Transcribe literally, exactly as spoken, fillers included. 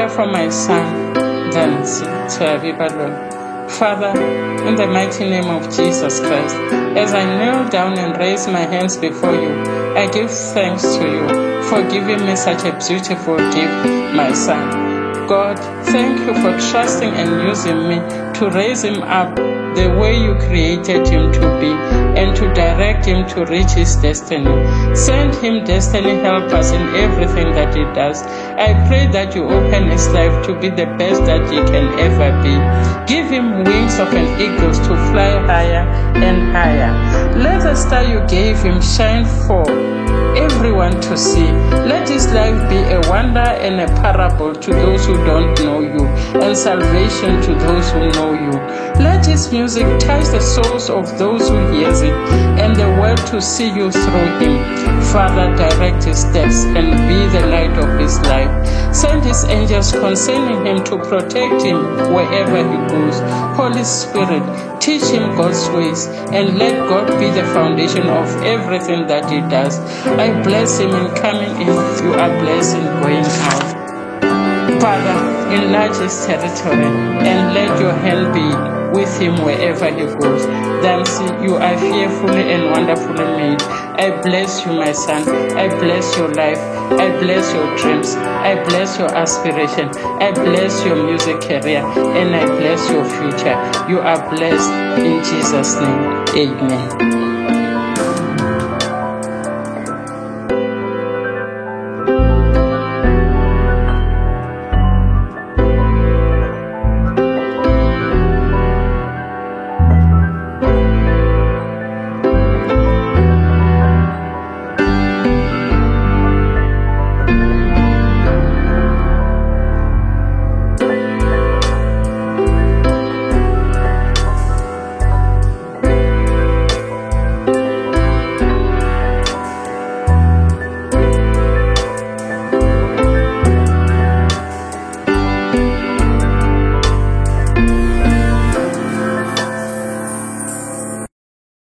prayer for my son, Dancy Tshabibalo. Father, in the mighty name of Jesus Christ, as I kneel down and raise my hands before you, I give thanks to you for giving me such a beautiful gift, my son. God, thank you for trusting and using me to raise him up the way you created him to be and to direct him to reach his destiny. Send him destiny helpers in everything that he does. I pray that you open his life to be the best that he can ever be. Give him wings of an eagle to fly higher and higher. Let the star you gave him shine for everyone to see. Let his life be a wonder and a parable to those who don't know you, and salvation to those who know you. Let his music touch the souls of those who hears it, and the world to see you through him. Father, direct his steps and be the light of his life. Send his angels concerning him to protect him wherever he goes. Holy Spirit, teach him God's ways, and let God be the foundation of everything that he does. I bless him in coming in. You are blessed in going out. Father, enlarge his territory and let your hand be with him wherever he goes. Dancy, you are fearfully and wonderfully made. I bless you, my son. I bless your life. I bless your dreams. I bless your aspiration. I bless your music career. And I bless your future. You are blessed in Jesus' name. Amen.